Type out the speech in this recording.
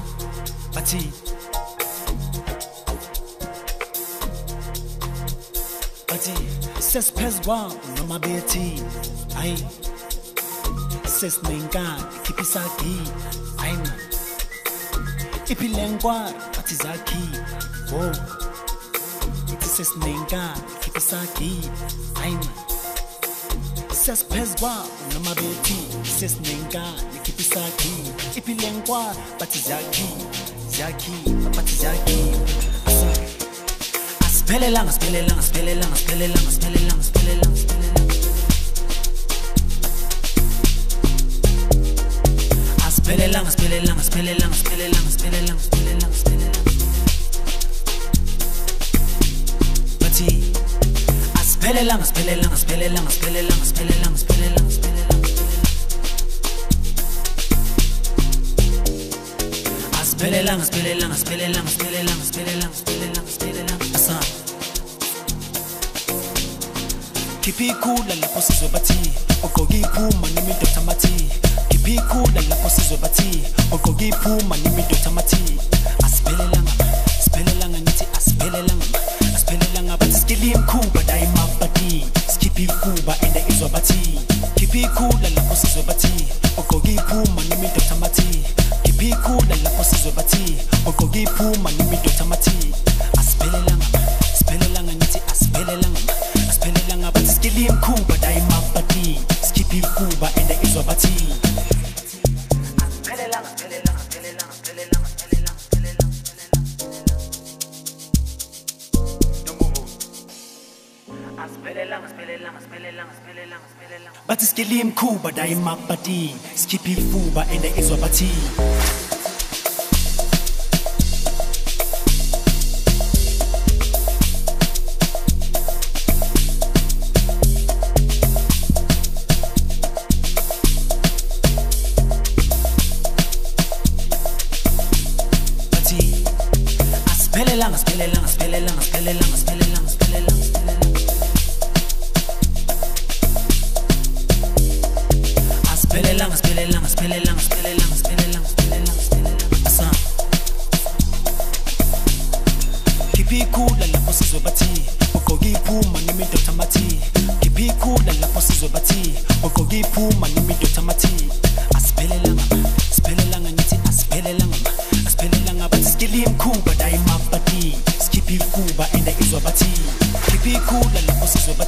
bathi sesiphezu noma bethi hayi sesinenkani ikhipha isagi hayi man iphilengwa bathi zakhi oh ithi sesinenkani ikhipha isagi hayi man sesiphezu noma bethi sesinenkani ikhipha isagi iphilengwa bathi zakhi bathi zakhi Spelelanga Kipikula lapho sizwe bathi ugqoka iphuma nemidoda mathi Kipikula lapho sizwe bathi ugqoka iphuma nemidoda mathi Asiphelelanga nithi asiphelelanga bathi skili imkhuba dayimabati skiphi kuba ende izwa bathi Kipikula lapho sizwe bathi ugqoka iphuma nemidoda mathi Kipikula lapho sizwe bathi ugqoka iphuma nemidoda mathi Asiphelelanga nithi asiphelelanga bathi skili imkhuba dayimabati skiphi kuba ende izwa bathi Bathi skili imkhuba dayimabati skiphi kuba ende izwa bathi Kipikula lapho sizwe bathi ugqoka iphuma nemidoda mathi Kipikula lapho sizwe bathi ugqoka iphuma nemidoda mathi Asiphelelanga nithi asiphelelanga bathi skili imkhuba dayimabati skiphi kuba ende izwa bathi Kipikula lapho sizwe